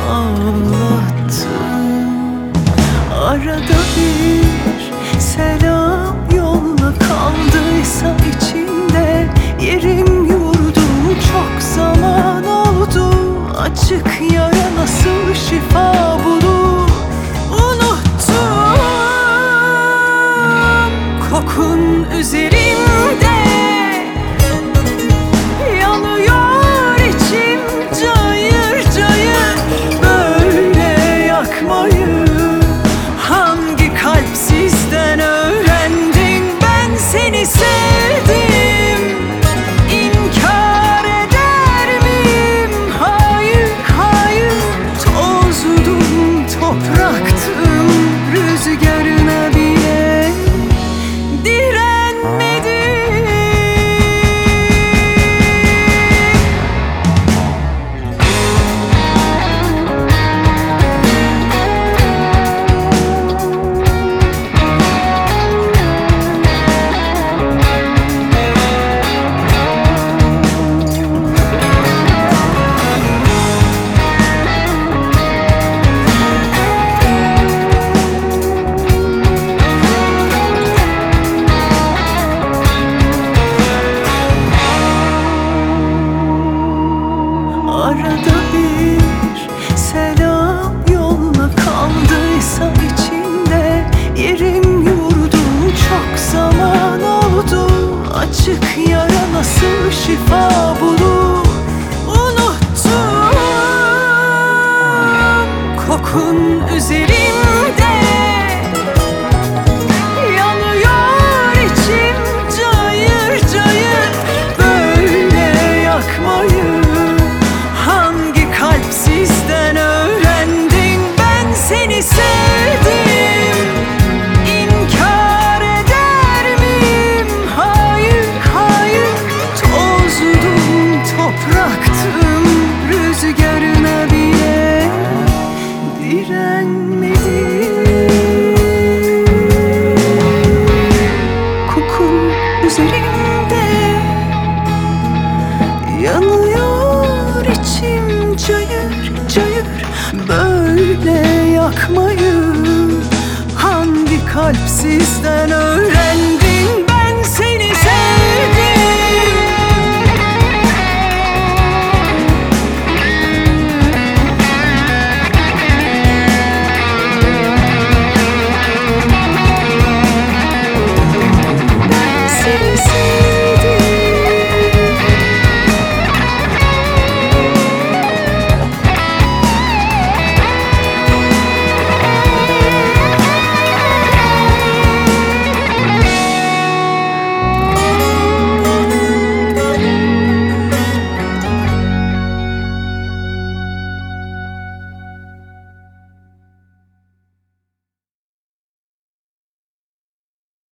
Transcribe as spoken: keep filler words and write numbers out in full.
ağlattın. Arada bir selam yolla, kaldıysa içinde yerim yurdum. Çok zaman oldu, açık yara nasıl şifa bulur? Unuttum kokun üzerimde, yanıyor içim cayır cayır. Böyle yakmayı hangi kalp sizden öğrendin? Ben seni sevdim, inkar eder miyim? Hayır, hayır. Tozdum, topraktım, rüzgarına bile direnmedim. Arada bir selam yolla, kaldıysa içinde yerim yurdum. Çok zaman oldu, açık yara nasıl şifa bulur? Unuttum kokun üzerimde, yanıyor içim cayır cayır. Böyle yakmayı hangi kalp sizden öğrendin? Ben seni sevdim, inkar eder miyim? Hayır, hayır. Tozdum, topraktım, rüzgarına bile direnmedim. Kokun üzerimde, yanıyor içim cayır cayır. Böyle yakmayı hangi kalp sizden öğrendi?